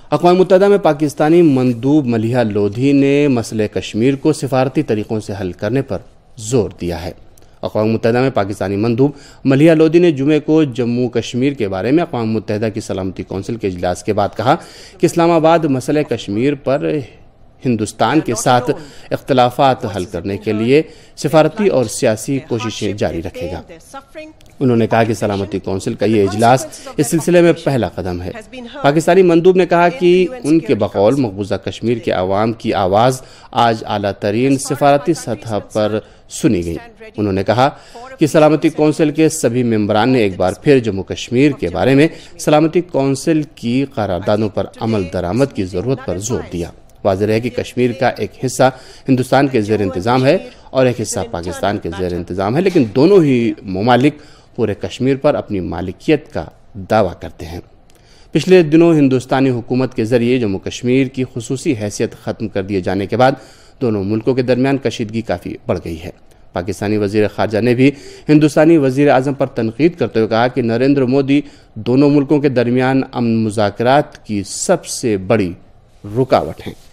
اقوام متحدہ میں پاکستانی مندوب ملیحہ لودھی نے مسئلہ کشمیر کو سفارتی طریقوں سے حل کرنے پر زور دیا ہے۔ اقوام متحدہ میں پاکستانی مندوب ملیحہ لودھی نے جمعے کو جموں کشمیر کے بارے میں اقوام متحدہ کی سلامتی کونسل کے اجلاس کے بعد کہا کہ اسلام آباد مسئلہ کشمیر پر ہندوستان کے ساتھ اختلافات حل کرنے کے لیے سفارتی اور سیاسی کوششیں جاری رکھے گا۔ انہوں نے کہا کہ سلامتی کونسل کا یہ اجلاس اس سلسلے میں پہلا قدم ہے۔ پاکستانی مندوب نے کہا کہ ان کے بقول مقبوضہ کشمیر کے عوام کی آواز آج اعلیٰ ترین سفارتی سطح پر سنی گئی۔ انہوں نے کہا کہ سلامتی کونسل کے سبھی ممبران نے ایک بار پھر جموں کشمیر کے بارے میں سلامتی کونسل کی قراردادوں پر عمل درآمد کی ضرورت پر زور دیا۔ واضح ہے کہ کشمیر کا ایک حصہ ہندوستان کے زیر انتظام ہے اور ایک حصہ پاکستان کے زیر انتظام ہے، لیکن دونوں ہی ممالک پورے کشمیر پر اپنی مالکیت کا دعویٰ کرتے ہیں۔ پچھلے دنوں ہندوستانی حکومت کے ذریعے جموں کشمیر کی خصوصی حیثیت ختم کر دیے جانے کے بعد دونوں ملکوں کے درمیان کشیدگی کافی بڑھ گئی ہے۔ پاکستانی وزیر خارجہ نے بھی ہندوستانی وزیر اعظم پر تنقید کرتے ہوئے کہا کہ نریندر مودی دونوں ملکوں کے درمیان امن مذاکرات کی سب سے بڑی رکاوٹ ہیں۔